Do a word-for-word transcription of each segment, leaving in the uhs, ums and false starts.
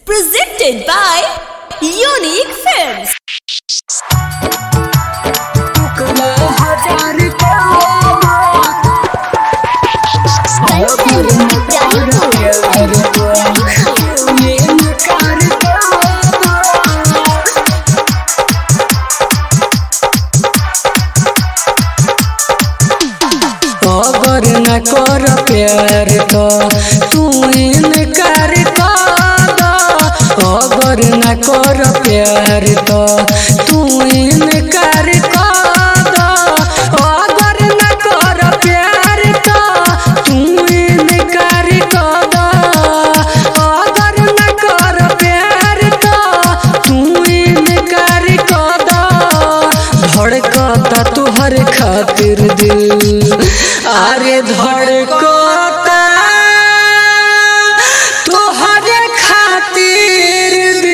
Presented by Unique Films. अगर न कर प्यार तो तू इनकार कर दो। अगर न कर प्यार तो तू इनकार कर दो। अगर न कर प्यार तो तू इनकार कर दो। अगर न कर प्यार तो तू इनकार कर दो। धड़कता तुहर खातिर दिल, अरे धड़कता तुहरे खातिर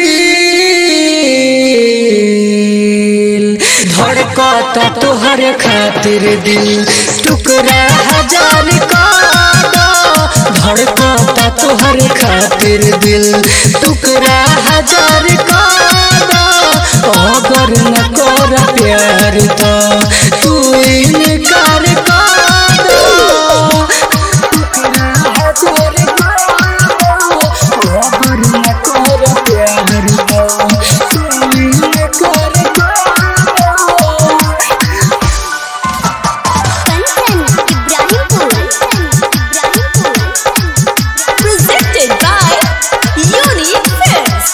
दिल, धड़कता तुहरे खातिर दिल, टुकड़ा हजार का दो। धड़कता तुहरे खातिर दिल, टुकड़ा हजार का दो। अगर न कर प्यार तो तू इनकार कर दो। अगर न कर प्यार तो तू इनकार कर दो। Presented by Unique Films.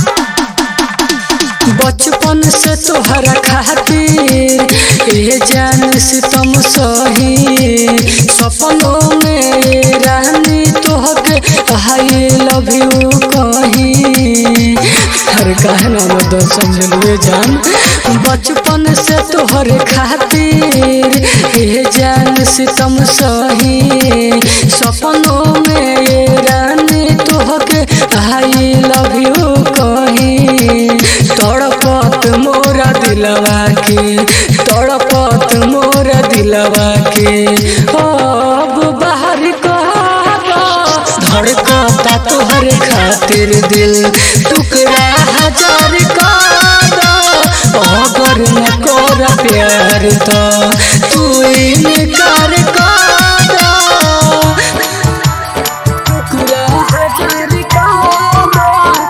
बचपन से तोहरा खातिर ये जान सितम सही, सपनों में रानी तोहके आई लव यू कहीं। हर कहना में दो समझलुए जान। बचपन से तोहरे खातिर ये जान सितम सही, सपनों में रानी तोहके आई लव यू कहीं। तड़पत मोरा दिलवा के, तड़पत मोरा दिलवा के, अब बाहर कहबा। धड़कता तुहर खातिर दिल, टुकड़ा हजार का दो। अगर न कर प्यार तो तू इनकार कर दो। टुकड़ा हजार का दो।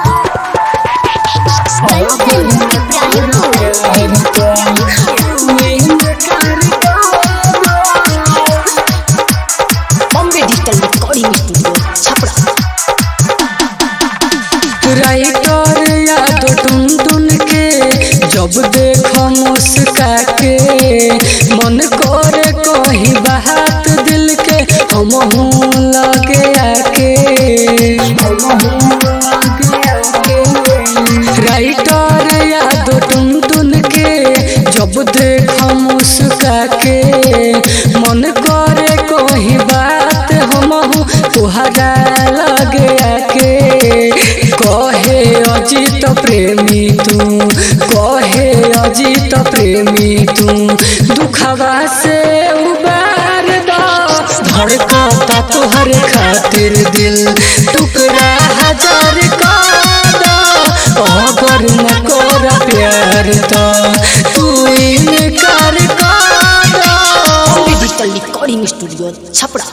राइटर याद टुन टुन के जब देखो मुस्का के, मन करे कहीं बात दिल के, हमहू लगे आके। राइटर याद टुन टुन के जब देखो मुस्का के, मन करे कहीं बात हमहू तुहरा लगे आके। कहे अजित प्रेमी तू, कहे अजित प्रेमी तू, दुखवा से उबार दो। धड़कता तुहरे खातिर दिल, टुकड़ा हजार का दो। अगर न कर प्यार तो तू इनकार कर दो। Digital recording studio Chhapra.